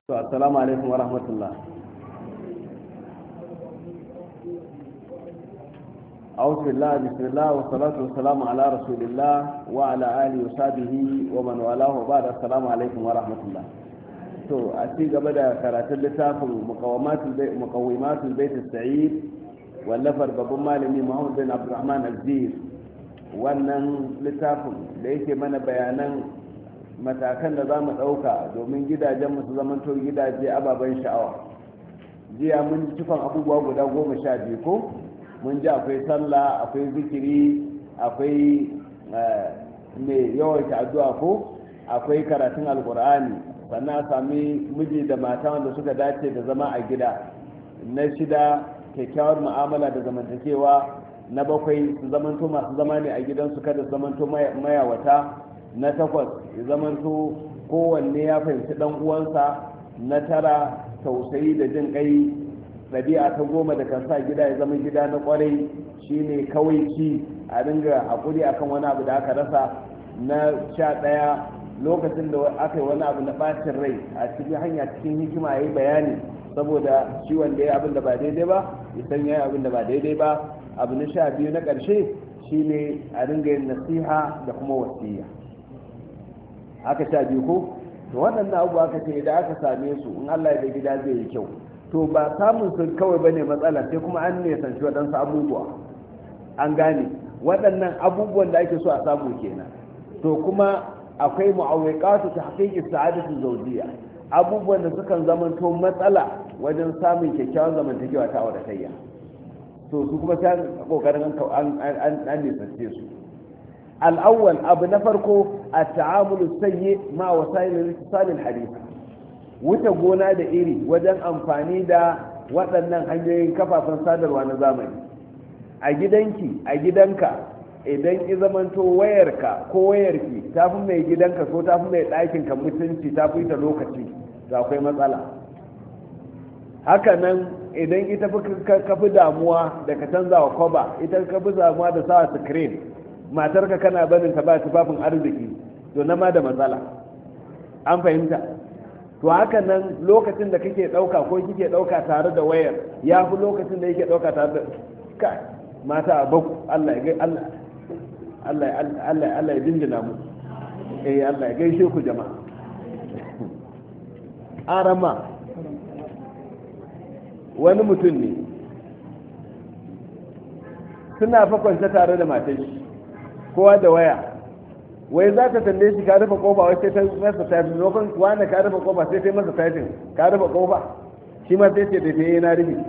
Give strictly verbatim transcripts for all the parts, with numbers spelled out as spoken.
Assalamu alaikum wa rahmatullah. A'udhu billahi bismillah wa salatu wa salamu ala rasulillah wa ala alihi wa sahbihi wa man walahu ba'da. Assalamu alaikum wa rahmatullah. To a ci gaba da karatun littafin muqawamatul bayt muqawimatul bayt as-sa'id wallafar babban malami Muhammad bin Abdurrahman al-Zir. Wannan littafin da yake mana bayanan matakan da za mu ɗauka domin gidajenmu su zamanto gidaje ababen sha'awa. Jiya mun ji cikon abubuwa guda goma sha biyu ko mun ji akwai sallah, akwai zikiri, akwai mai yawaita addu'a ko akwai karatun alkur'ani, sannan a sami miji da mata wanda suka dace da zama a gida. Na shida kyakkyawar mu'amala da zamantakewa. Na bakwai su zamanto masu zama ne a gidansu, kada su zamanto mayawata. Na takwas ya zamanto kowanne ya fahimci dan uwansa. Na tara tausayi da jin kai. ɗabi'a ta goma da kan sa gida ya zama gida na kwarai shine kawaici, a dinga hakuri akan wani abu da aka rasa. Na sha ɗaya lokacin da aka yi wani abu na ɓacin rai a cikin hanya cikin hikima ya yi bayani, saboda shi wanda ya abin da ba daidai ba ya san ya yi abin da ba daidai ba. Abu na sha biyu na ƙarshe shine a dinga yin nasiha da kuma wasiya. aka sha biyu ko to waɗannan abubuwa aka ce idan aka same su in Allah ya da gida zai yi kyau. To ba samun su kawai bane matsala, sai kuma an ne sanci waɗansu abubuwa. An gane waɗannan abubuwan da ake so a samu kenan. To kuma akwai mu'awwiqatu tahqiqi sa'adati zawjiyya, abubuwan da sukan zamanto matsala wajen samun kyakkyawan zamantakewa ta auratayya. To su kuma sai kokarin an an an ne sanci su. الأول أبو نفركو التعامل السيء مع وسائل الاتصال الحديثة. وتقونا دا إيري وجن أنفاني دا وطنن حنجين كفا فنصادر ونظامي أجدنكي أجدنك idan izamanto wayarka ko wayarki ta fi mai gidanka ko ta fi mai ɗakinka mutunci ta fi ta lokaci, da akwai matsala. Haka nan idan ita ka fi damuwa da ka canza wa kwaba, ita ka fi damuwa da sa screen, matarka kana barin ta ba tufafin arziki, to na ma da matsala. An fahimta? To haka nan lokacin da kake dauka ko kike dauka tare da wayar ya fi lokacin da yake dauka tare da kai mata a baku. Allah ya Allah Allah Allah Allah ya dingina mu. Eh Allah ya gaishe ku jama'a. Arama wani mutum ne suna fa kwance tare da matar shi, kowa da waya, wai za ta tambaye shi ka rufe kofa, wai sai ta masa tafi lokacin wanda ka rufe kofa sai ta masa tafi ka rufe kofa, shi ma sai ce da ta yi na rufe.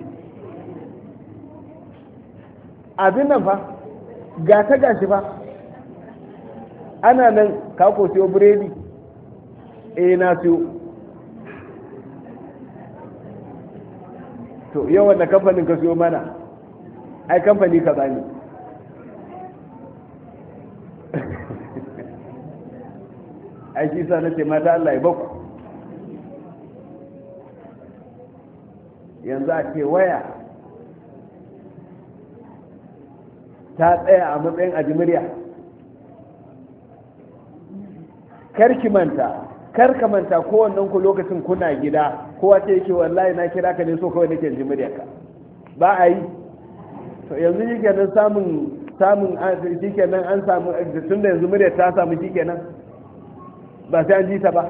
Abin nan fa ga ta gashi fa ana nan ka ko siyo biredi, eh na siyo. To yau wanda kamfanin ka siyo mana? Ai kamfani ka bani. aiki sa na ce mata Allah ya baku. Yanzu a ce waya ta tsaya a matsayin ajimiriya. Karki manta karka manta kowannen ku lokacin kuna gida kowa ce yake wallahi na kira ka ne so kawai nake jimiriya ka ba a yi. To yanzu shi kenan samun samun shi kenan an samu tun da yanzu murya ta samu shi kenan ba sai an ji ta ba.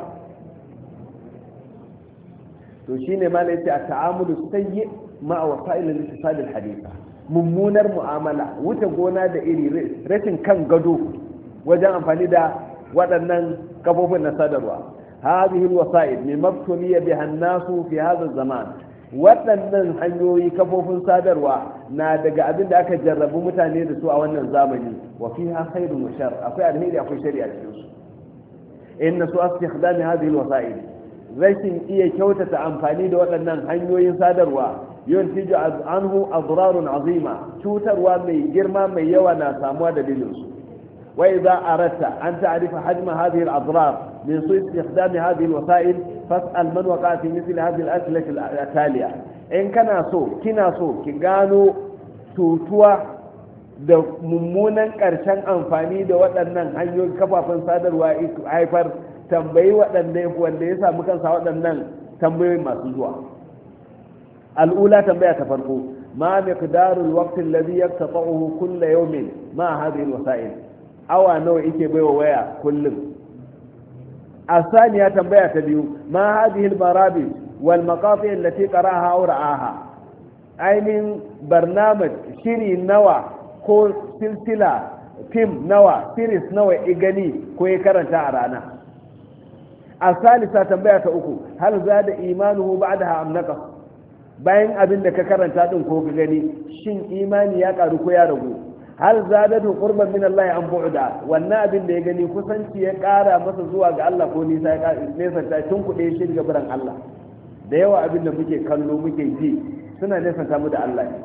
To shine ma ne yace at-ta'amulu sayyi ma wasa'il al-ittisal al-haditha, mummunar mu'amala, wuce gona da iri, rashin kan gado wajen amfani da waɗannan kafofin na sadarwa. hadhihi al-wasa'il mimma ibtuliya biha an-nasu fi hadha az-zaman, waɗannan hanyoyi kafofin sadarwa na daga abin da aka jarrabu mutane da su a wannan zamani. wa fiha khairun wa shar, akwai alheri akwai shari'a cikin su. inna su istikhdami hadhihi alwasa'il, rashin iya kyautata amfani da waɗannan hanyoyin sadarwa yuntiju anhu adrarun azima, cutarwa mai girma mai yawa na samuwa dalilin su. wa idza aratta an ta'rifa hajma hadhihi al-adrar min su istikhdami hadhihi alwasa'il fas'al man waqa'a fi mithli hadhihi al-as'ilati al-taliya. in kana so kina so ki gano tutuwa da mummunan ƙarshen amfani da waɗannan hanyoyin kafafen sadarwa haifar, tambayi waɗanda wanda ya samu kansa waɗannan tambayoyin masu zuwa. al'ula tambaya ta farko ma miqdarul waqti alladhi yaqta'uhu kull yawmin ma hadhihi alwasa'il awa nawa yake baiwa waya kullum. الثانية تنبيه تبيو ما هذه البرامج والمقاطع التي قرأها أو رآها أي من برنامج شيري نوى كو سلسلة فيلم نوى سيريس نوى إغني كو يكرن شعرانا. الثالثة تنبيه تأكو هل زاد إيمانه بعدها أم نقص bayan abin da ka karanta din ko ka gani shin imani ya karu ko ya ragu. hal zadatu qurban min Allah an bu'da wannan abin da ya gani kusanci ya kara masa zuwa ga Allah ko nisa ya kara nesa ta tun kuɗe shi ga biran Allah. da yawa abin da muke kallo muke ji suna nesa ta mu da Allah ne.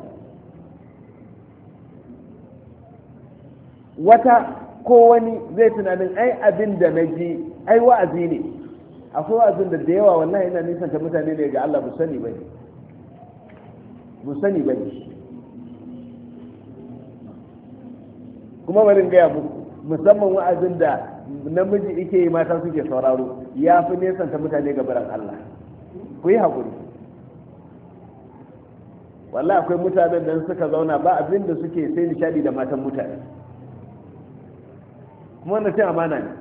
wata ko wani zai tunanin ai abin da na ji ai wa'azi ne. akwai wa'azin da da yawa wallahi yana nisan ta mutane ne ga Allah bu sani bane bu sani bane kuma bari in gaya muku musamman wa'azin da namiji yake yi mata suke sauraro ya fi nesanta mutane ga baran Allah. ku yi haƙuri wallahi akwai mutanen da suka zauna ba abin da suke sai nishadi da matan mutane kuma wannan cin amana ne.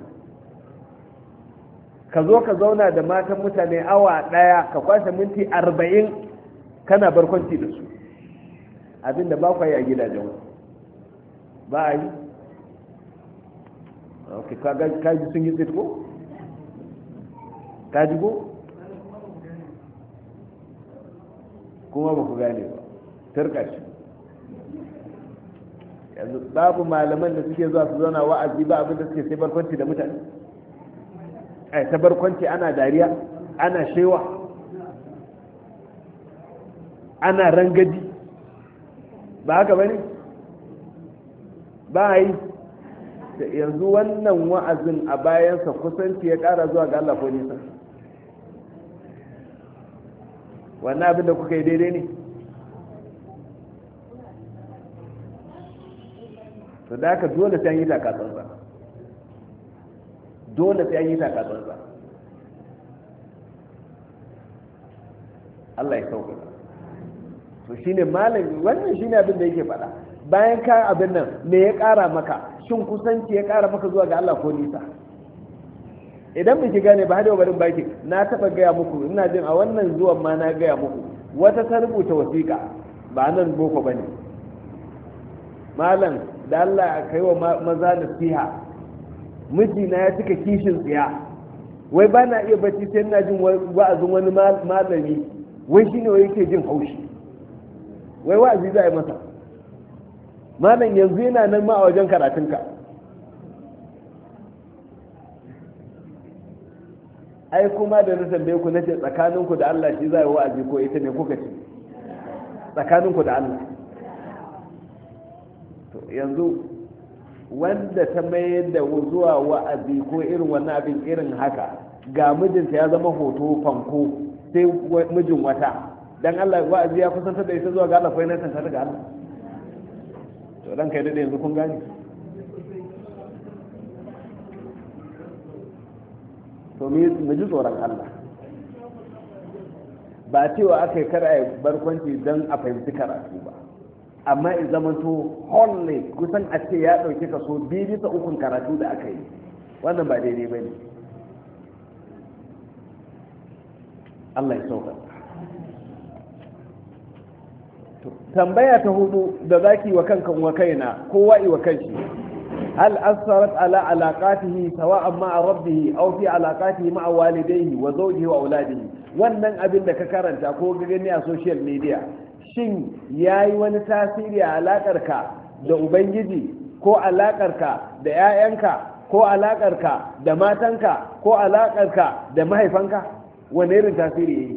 ka zo ka zauna da matan mutane awa ɗaya ka kwashe minti arba'in kana barkwanci da su abin da ba kwa yi a gidajen ba a yi. ok kaji sun yi tsitko? kaji ko? kuma ba ku gane ba turka shi yanzu babu malaman da suke zuwa su zauna wa'azi ba abinda suke sai barkwanci da mutane ai ta barkwanci ana dariya ana shewa ana rangaji ba haka bane ba yi yanzu wannan wa'azin a bayansa kusanci ya ƙara zuwa ga Allah ko nisa wannan abin da kuka yi daidai ne. to da haka dole sai an yi takatsantsa dole sai an yi takatsantsa Allah ya sauka. to shine malam wannan shine abin da yake faɗa bayan ka abin nan me ya ƙara maka shin kusanci ya ƙara maka zuwa ga Allah ko nisa. idan biki gane ba hada barin baki na taba gaya muku ina jin a wannan zuwan ma na gaya muku wata ta rubuta wasiƙa ba nan boko bane malam da Allah kai wa maza nasiha mijina ya cika kishin tsiya wai ba na iya bacci sai ina jin wa'azin wani malami wai shine wai yake jin haushi wai wa'azi za a yi masa malam yanzu yana nan ma a wajen karatunka. ai kuma da na tambaye ku nace tsakaninku da Allah shi zai wa'azi ko ita ne kuka ce tsakaninku da Allah. to yanzu wanda ta mayar da zuwa wa'azi ko irin wannan abin irin haka ga mijinta ya zama hoto fanko sai mijin wata dan Allah wa'azi ya kusantar da ita zuwa ga Allah ko yana tantar ga Allah. to dan kai da yanzu kun gane to mu ji tsoron Allah ba cewa aka yi kar a yi barkwanci don a fahimci karatu ba amma in zamanto holle kusan a ce ya ɗauki kaso biyu bisa ukun karatu da aka yi wannan ba daidai ba ne. Allah ya sauka. tambaya ta hudu da zaki wa kanka wa kaina kowa i wa kanshi هل أثرت على علاقاته سواء مع ربه أو في علاقاته مع والديه وزوجه وأولاده wannan abin da ka karanta ko ka gani a social media shin yayi wani tasiri a alakarka da ubangiji ko alakarka da 'ya'yanka ko alakarka da matanka ko alakarka da mahaifanka wani irin tasiri yayi.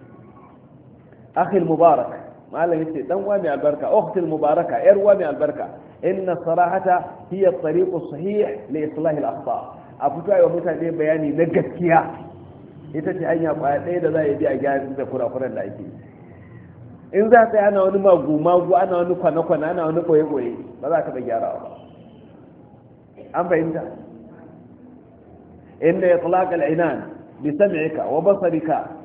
akhil mubarak malam yace dan uwa mai albarka ukhtil mubaraka yar uwa mai albarka inna sarahata hiya at-tariq as-sahih li islah al-akhta afuta wa mutane bayani na gaskiya ita ce hanya kwaya ɗaya da za a bi a gyara da kurakuran da ake in za ta ana wani magu magu ana wani kwana kwana ana wani boye boye ba za ka ba gyarawa ba an fahimta inna itlaq al-inan bi sam'ika wa basarika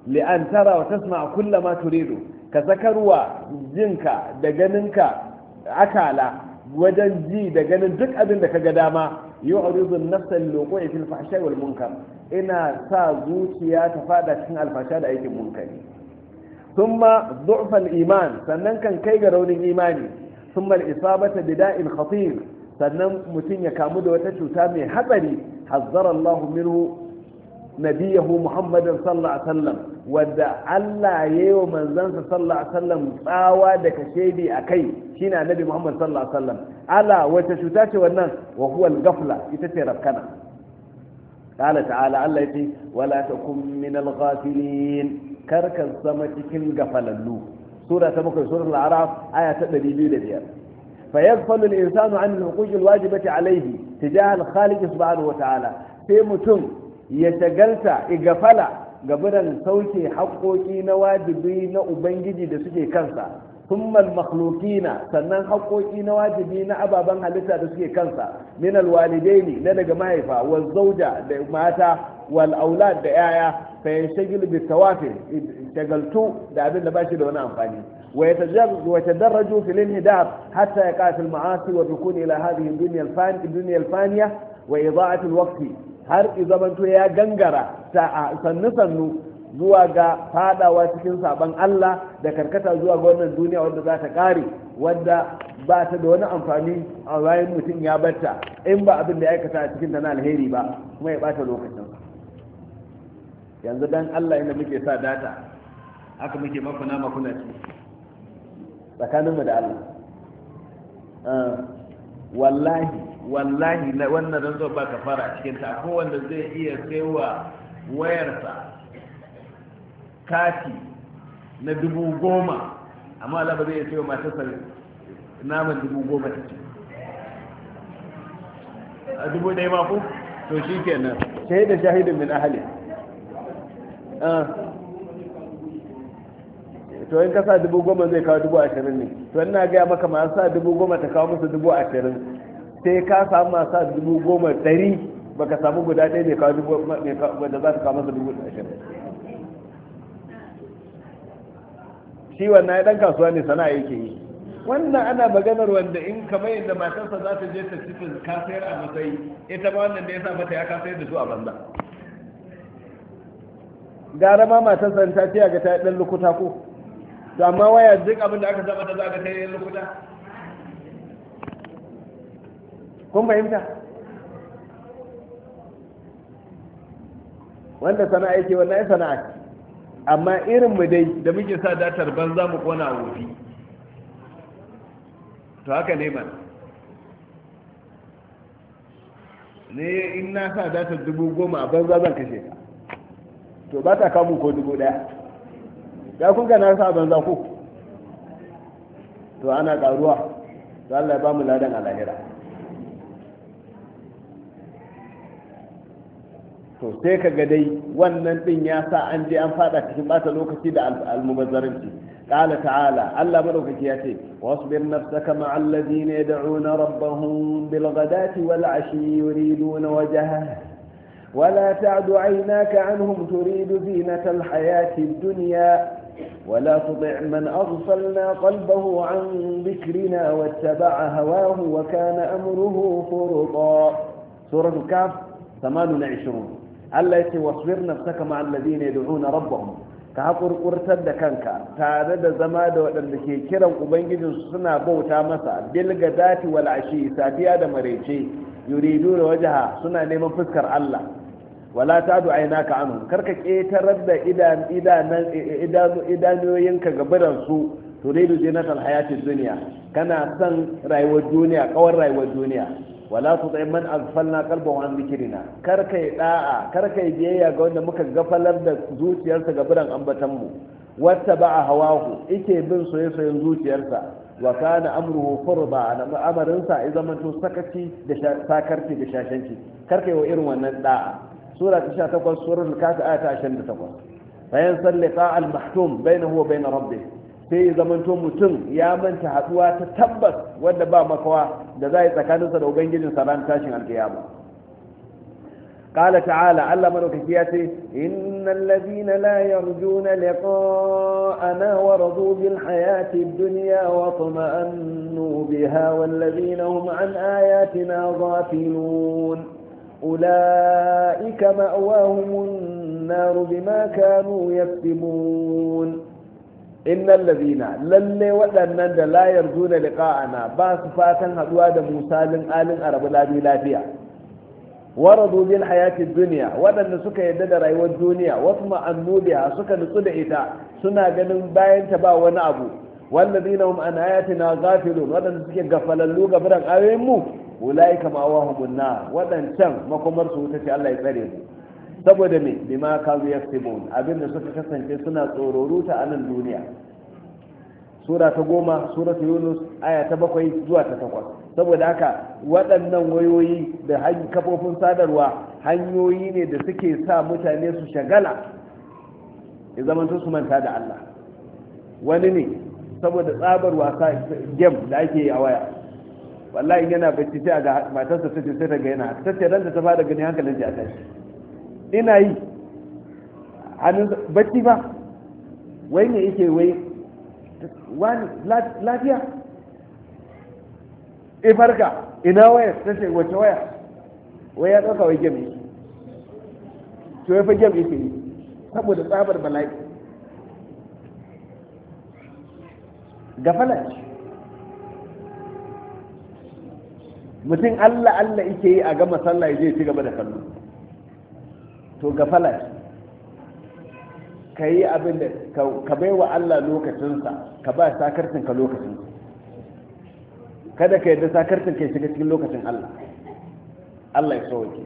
li'an tara wa tasma kulla ma turidu ka sakarwa jinka da ganinka akala wajen ji da ganin duk abin da kaga dama yu'ridu an-nafs al-luqu'i fil fahsha'i wal munkar ina sa zuciya ta fada cikin alfasha da aikin munkari thumma du'f al-iman sannan kan kai ga raunin imani thumma al-isabata bida'in khatir sannan mutum ya kamu da wata cuta mai hatsari hazzara Allah minhu nabiyahu Muhammadin sallallahu alaihi wasallam wadda Allah ya yi wa manzansa sallallahu alaihi wasallam tsawa da kashedi a kai shine annabi Muhammad sallallahu alaihi wasallam ala wata cuta ce wannan wa huwa al-ghafla ita ce rafkana qala ta'ala Allah yace wala takum min al-ghafilin karkan zama cikin gafalallu sura ta bakwai suratul a'raf aya ta ɗari biyu da biyar فيغفل الإنسان عن الحقوق الواجبة عليه تجاه الخالق سبحانه وتعالى في متم يشغلت إغفل قبل سوكي حقوقي نواجبي نأبنجي دسكي كنسا ثم المخلوقين سنن حقوقي نواجبي نأبا بنها لسا دسكي كنسا من الوالدين لدى مايفا والزوجة ماتا والأولاد دعايا فينشغل بالتوافل شغلتو دعبين نباشي دون أنفاني ويتدرج في الانهدار حتى يقع في المعاصي والركون إلى هذه الدنيا الفانية, الدنيا الفانية وإضاعة الوقت هر إذا من يا جنجرة سنسنو zuwa ga fadawa cikin saban Allah da karkata zuwa ga wannan duniya wadda za ta kare wadda ba ta da wani amfani a bayan mutum ya batta in ba abin da ya aikata a cikin ta na alheri ba kuma ya bata lokacin yanzu dan Allah inda muke sa data haka muke mafuna makuna ci tsakaninmu da Allah wallahi wallahi wannan ranzo ba ka fara a cikin ta ko wanda zai iya kaiwa wayarsa kati na dubu goma amma Allah ba zai iya kaiwa matarsa naman dubu goma ta ce a dubu ɗaya ma ku to shi kenan shahida shahidin min ahali to in ka sa dubu goma zai kawo dubu ashirin ne to ina gaya maka masu sa dubu goma ta kawo musu dubu ashirin sai ka samu masu sa dubu goma ɗari baka samu guda ɗaya mai kawo dubu wadda za ta kawo masa dubu ashirin shi wannan ya ɗan kasuwa ne sana'a yake yi wannan ana maganar wanda in kamar yadda matarsa za ta je ta cikin kasayar a matsayi ita ma wannan da ya sa mata ya kasayar da su a banza gara ma matarsa ta ce ga ta yi ɗan lukuta ko to amma waya duk abin da aka zama ta za ka ta yi lukuta kun fahimta wanda sana'a yake wannan ya sana'a ce amma irin mu dai da muke sa datar banza mu kona wofi to haka ne man ne in na sa datar dubu goma a banza zan kashe ka to ba ta kamun ko dubu daya ya kun na sa banza ko to ana karuwa to Allah ya ba mu ladan a lahira to sai ka ga dai wannan din ya sa an je an fada cikin bata lokaci da almubazzaranci qala ta'ala Allah madaukaki ya ce wasbir nafsaka ma'al ladina yad'una rabbahum bil ghadati wal ashi yuriduna wajhahu ولا تعد عيناك عنهم تريد زينة الحياة الدنيا ولا تطع من أغفلنا قلبه عن ذكرنا واتبع هواه وكان أمره فرطا سورة الكهف ثمان وعشرون Allah ya ce wasbir nafsaka ma alladhina yad'una rabbahum ka hakurkurtar da kanka tare da zama da waɗanda ke kiran ubangijin su suna bauta masa bil gadati wal ashi safiya da marece yuridu wajha suna neman fuskar Allah wala tadu aynaka anhum karka ketarar da idan idanan idanoyinka gabaran su turidu zinatal hayatid dunya kana san rayuwar duniya kawar rayuwar duniya wala tuti man aghfalna qalbahu an dhikrina karka yi da'a karka yi biyayya ga wanda muka gafalar da zuciyarsa ga biran ambatan mu wata ba'a hawahu ike bin soyayyen zuciyarsa wa kana amruhu furda na amarinsa ya zama to sakaci da sakarci da shashanci karka yi wa irin wannan da'a sura ta sha takwas suratul kafir ayat ta ashirin da takwas bayan sallika al-mahtum bainahu wa bain rabbih sai ya zamanto mutum ya manta haduwa ta tabbas wadda ba makawa da za yi tsakaninsa da ubangijinsa ran tashin alkiyama قال تعالى ألا ملكياتي إن الذين لا يرجون لقاءنا ورضوا بالحياة الدنيا واطمأنوا بها والذين هم عن آياتنا غافلون أولئك مأواهم النار بما كانوا يكسبون إن الذين للي ودنن لا يرجون لقاءنا باس فاتن هدوا da misalin alin arabu labi lafiya waradu bil hayati dunya wadanda suka yadda da rayuwar duniya wasu ma'annubiha suka nutsu da ita suna ganin bayan ta ba wani abu walladina hum an ayatina ghafilun wadanda suke gafalallu ga biran ayoyin mu ulaika ma'awahumun nar wadancan makomar su wuta ce Allah ya tsare mu saboda me bima kanu yaktubun abinda suka kasance suna tsororuta a nan duniya sura ta goma suratu yunus aya ta bakwai zuwa ta takwas saboda haka waɗannan wayoyi da kafofin sadarwa hanyoyi ne da suke sa mutane su shagala ya zamanta su manta da Allah wani ne saboda tsabar wasa game da ake yi a waya wallahi yana bacci sai ga matarsa ta ce sai ta ga yana ta ce ran da ta fara gani hankalin ta tashi ina yi hannun bacci ba wai ne yake wai wani lafiya ifarka ina waya ta ce wace waya wai ya ɗauka wai gem yake to ya fi gem yake yi saboda tsabar bala'i gafala mutum allah allah yake yi a gama sallah ya je ci gaba da kallo to gafala ka yi abin da ka bai wa Allah lokacinsa ka ba sakarcinka lokacinsa kada ka yadda sakarcinka ya shiga cikin lokacin Allah Allah ya sauke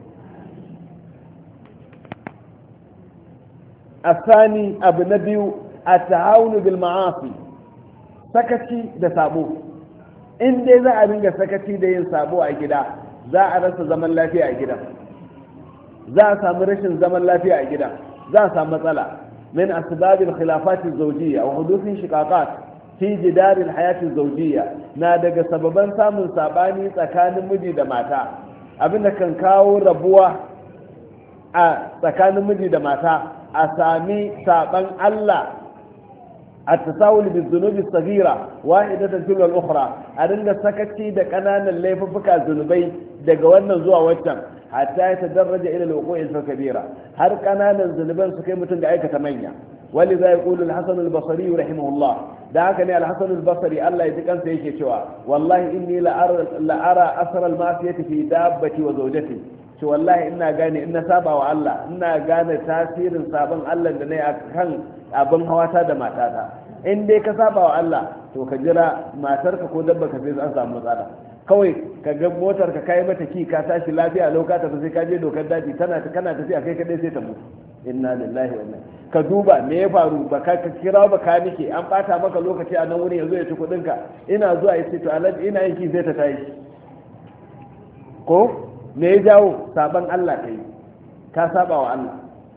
asani abu na biyu a ta'awunu bil ma'asi sakaci da sabo in dai za a dinga sakaci da yin sabo a gida za a rasa zaman lafiya a gidan za a samu rashin zaman lafiya a gida za a samu matsala min asbabil khilafati zawjiyya wa hudusin shiqaqat fi jidar alhayati zawjiyya na daga sababan samun sabani tsakanin miji da mata abinda kan kawo rabuwa a tsakanin miji da mata a sami saban Allah التساهل بالذنوب الصغيرة واحدة تلو الأخرى أرنجا سكتي دا كنانا اللي ففكا ذنوبي دا قوانا زوا وجم حتى يتدرج إلى الوقوع الكبيرة هر كنانا الذنوبين سكيمة دعيك تمانية ولذا يقول الحسن البصري رحمه الله دعكني الحسن البصري الله يتكن سيكي شوا والله إني لأرى, لأرى أثر المعصية في دابتي وزوجتي شو والله إنا قاني إنا سابع والله إنا قاني تاثير سابن الله لني أكهن abin hawata da matata in dai ka saba wa Allah to ka jira matarka ko dabba ka sai an samu matsala kawai ka ga motar ka kai mata ki ka tashi lafiya lokata ta sai ka je dokar daji tana kana tafiya kai kadai sai ta mutu inna lillahi wa inna ka duba me ya faru ba ka kira ba ka nike an bata maka lokaci a nan wurin yanzu ya ci kudin ka ina zuwa yace to alaji ina yin ki zai ta tashi ko me ya jawo saban Allah kai ka saba wa Allah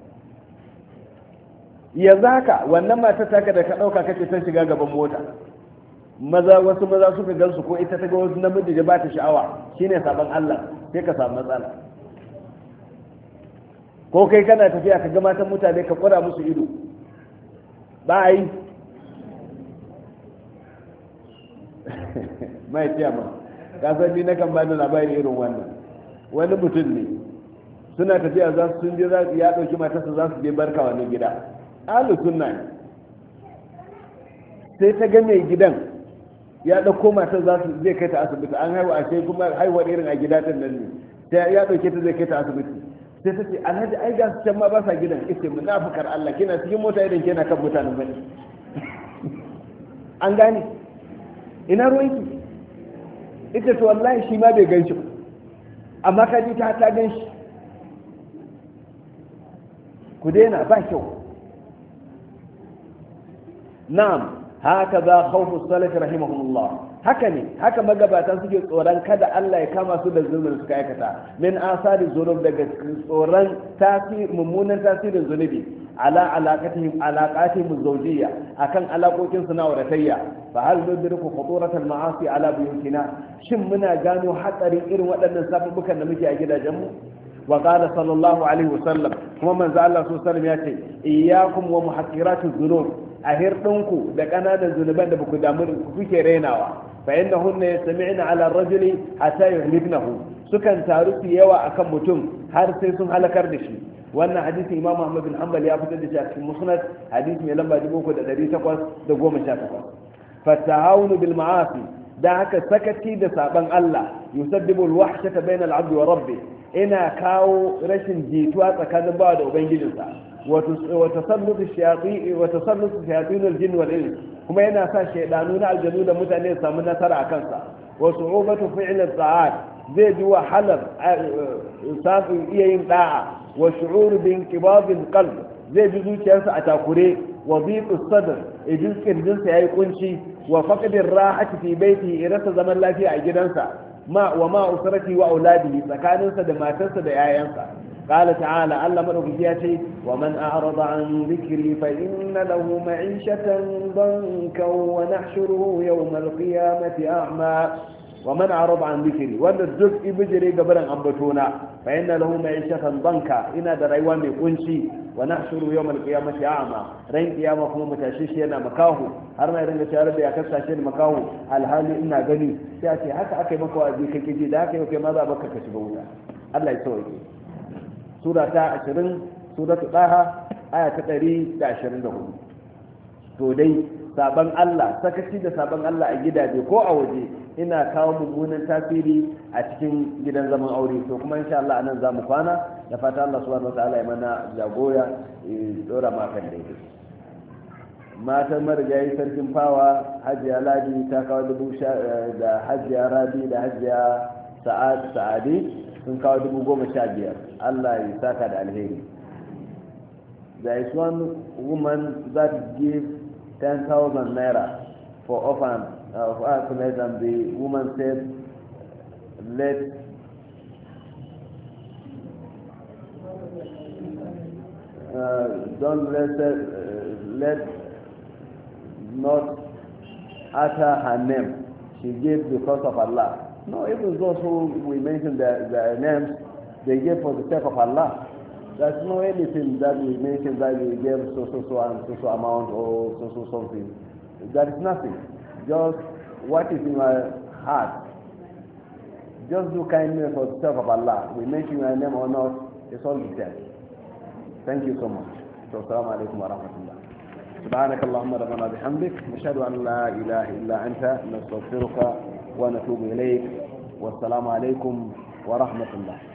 yanzu haka wannan matar taka da ka ɗauka kace ta shiga gaban mota maza wasu maza suka gansu ko ita ta ga wasu namiji da ba ta sha'awa shine saban Allah sai ka samu matsala ko kai kana tafiya ka ga matan mutane ka kura musu ido ba yi mai tiyama ka san ni nakan ba da labari irin wannan wani mutum ne suna tafiya za su sun je za su ya ɗauki matarsa za su je barka wani gida ahlus sunna ne sai ta ga mai gidan ya dauko matar za su zai kai ta asibiti an haihu a sai kuma haihuwar irin a gida din nan ne sai ya dauke ta zai kai ta asibiti sai ta ce alhaji ai ga su can ma ba sa gidan ita munafikar Allah kina cikin mota idan kina kan mutanen bane an gane ina ruwanki ita to wallahi shi ma bai ganshi ba amma ka ji ta ta ganshi ku daina ba kyau na'am hakaza khawfu salaf rahimahumullah haka ne haka magabatan suke tsoron kada Allah ya kama su da zulmin suka aikata min asari zunub daga tsoron tasir mummunan tasirin zunubi ala alaqatihim alaqatihim zawjiyya akan alaƙokin su na auratayya fa hal nudriku khuturat al ma'asi ala buyutina shin muna gano hatsarin irin waɗannan sabubbukan da muke a gidajenmu wa qala sallallahu alaihi wasallam kuma manzo Allah sallallahu alaihi wasallam ya ce iyyakum wa muhaqqiratu dhunub a hirdinku da kananan zunuban da baku damu kuke rainawa fa innahunna yastami'na ala ar-rajuli hatta yuhlibnahu sukan taru su yawa akan mutum har sai sun halakar da shi. wannan hadisi Imam Ahmad bin Hanbal ya fitar da shi a cikin Musnad hadisi mai lamba dubu uku da ɗari takwas da goma sha takwas. fatahawunu bil ma'asi da haka sakaci da saban Allah yusabbibu al-wahshata bayna al-'abd wa rabbih ina kawo rashin jituwa tsakanin bawa da ubangijinsa wa tasallutu shayatin wa tasallutu shayatin al-jinn wal ins kuma yana sa shaydanu na aljanu da mutane su samu nasara akan sa wa su'ubatu fi'l al-ta'at zai ji wahalar safin iya yin da'a wa shu'ur bi inqibad al-qalb zai ji zuciyarsa a takure wa biqu sadr idan kirjinsa yayi kunci wa faqdir rahati fi baitihi irasa zaman lafiya a gidansa ma wa ma usrati wa auladihi tsakaninsa da matarsa da yayansa قال تعالى ألا مرضياتي ومن أعرض عن ذكري فإن له معيشة ضنكا ونحشره يوم القيامة أعمى ومن أعرض عن ذكري وأن الزك بجري قبلا أنبتونا فإن له معيشة ضنكا إن دريوان يقنشي ونحشره يوم القيامة أعمى رين قيامة كما متاشيشي أنا مكاهو هرما يرين شارب يكساشين مكاهو الحال إنا غني سيأتي حتى أكي مكوى ذيك كجي داكي وكي ماذا بكا كشبونا الله يسوي sura ta ashirin suratu daha aya ta ɗari da ashirin da hudu. To dai saban Allah sakaci da saban Allah a gidaje ko a waje ina kawo mummunan tasiri a cikin gidan zaman aure. To kuma insha Allah anan zamu kwana da fata Allah subhanahu wataala ya mana jagoya ya dora makan daidai. Matan marigayi sarkin fawa Hajiya Ladi ta kawo dubu da Hajiya Rabi da Hajiya Sa'ad Sa'adi sun kawo dubu goma sha biyar. Allah ya saka da alheri. There is one woman that gives ten thousand naira for orphan uh, for orphanage, and the woman said, let uh, don't let uh, let not utter her name. She gives because of Allah. No, even those who we mentioned their, their names, they gave for the sake of Allah. There's no anything that we mentioned that we gave so so so and so so amount or so so something. There is nothing. Just what is in your heart. Just do kindness for the sake of Allah. We mention your name or not, it's all the same. Thank you so much. So, assalamu alaikum wa rahmatullah. سبحانك اللهم ربنا بحمدك نشهد أن لا إله إلا أنت نستغفرك ونتوب إليك والسلام عليكم ورحمة الله.